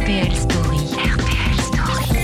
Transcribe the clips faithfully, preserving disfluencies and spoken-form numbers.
P L Story. R P L Story.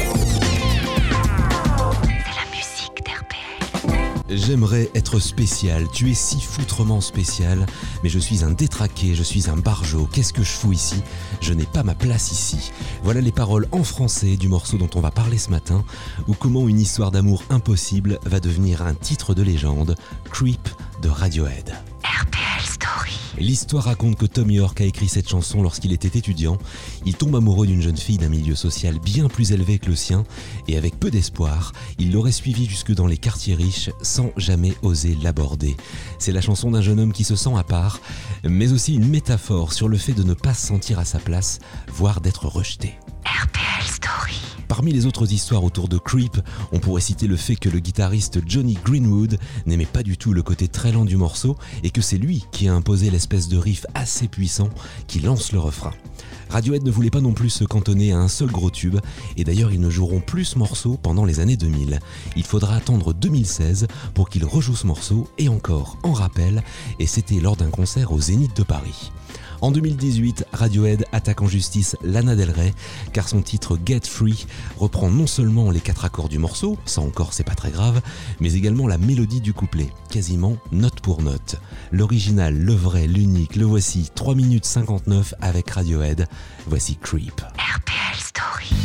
C'est la musique d'R P L. J'aimerais être spécial, tu es si foutrement spécial, mais je suis un détraqué, je suis un barjot, qu'est-ce que je fous ici ? Je n'ai pas ma place ici. Voilà les paroles en français du morceau dont on va parler ce matin, ou comment une histoire d'amour impossible va devenir un titre de légende, Creep de Radiohead. R P L Story. L'histoire raconte que Thom Yorke a écrit cette chanson lorsqu'il était étudiant. Il tombe amoureux d'une jeune fille d'un milieu social bien plus élevé que le sien et avec peu d'espoir, il l'aurait suivie jusque dans les quartiers riches sans jamais oser l'aborder. C'est la chanson d'un jeune homme qui se sent à part, mais aussi une métaphore sur le fait de ne pas se sentir à sa place, voire d'être rejeté. R P L Story. Parmi les autres histoires autour de Creep, on pourrait citer le fait que le guitariste Jonny Greenwood n'aimait pas du tout le côté très lent du morceau et que c'est lui qui a imposé l'espèce de riff assez puissant qui lance le refrain. Radiohead ne voulait pas non plus se cantonner à un seul gros tube et d'ailleurs ils ne joueront plus ce morceau pendant les années deux mille. Il faudra attendre deux mille seize pour qu'ils rejouent ce morceau et encore en rappel, et c'était lors d'un concert au Zénith de Paris. En deux mille dix-huit, Radiohead attaque en justice Lana Del Rey car son titre Get Free reprend non seulement les quatre accords du morceau, ça encore c'est pas très grave, mais également la mélodie du couplet, quasiment note pour note. L'original, le vrai, l'unique, le voici, trois minutes cinquante-neuf avec Radiohead, voici Creep. R P L Story.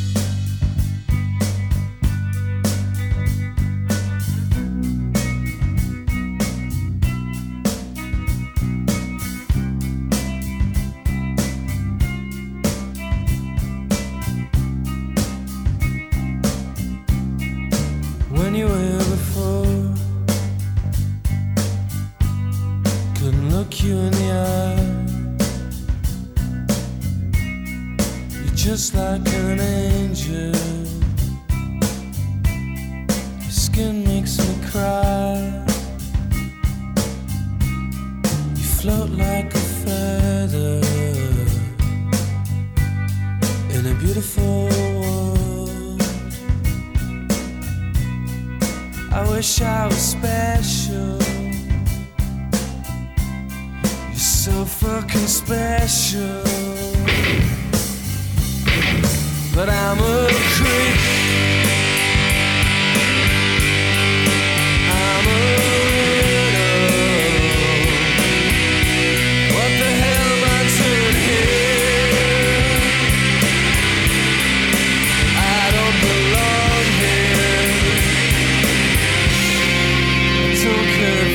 When you were here before, couldn't look you in the eye. You're just like an angel. Your skin makes me cry. You float like a feather in a beautiful world. I wish I was special. You're so fucking special. But I'm a creep. I'm a widow. What the hell am I doing here? I don't belong here. Don't care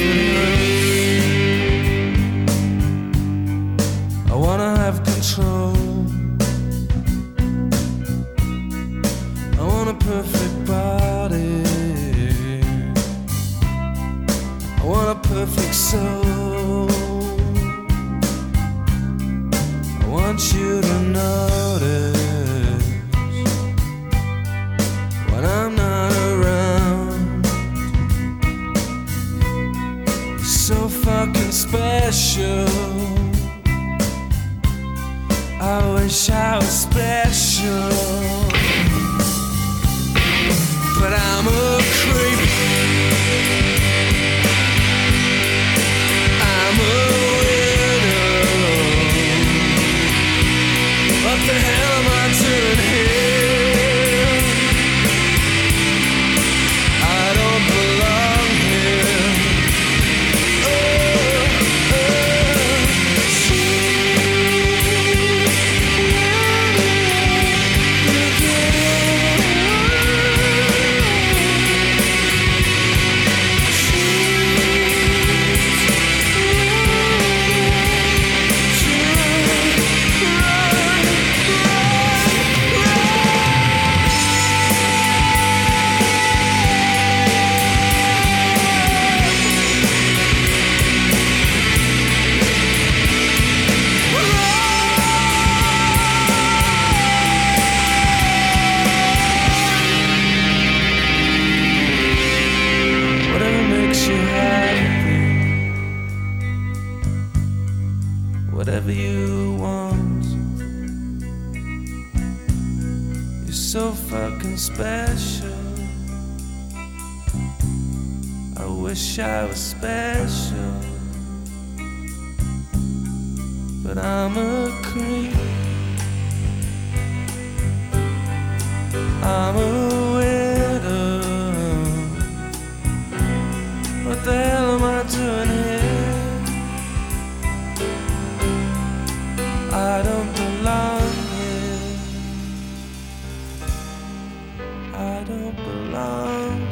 if it hurts. I wanna have control. I want a perfect body. I want a perfect soul. I want you to notice when I'm not around. You're so fucking special. I wish I was special. But I'm a creep. I'm a widow. What the hell am I doing here? I don't belong here. Oh, whatever makes you happy, whatever you want. You're so fucking special. I wish I was special. but I'm a creep. down.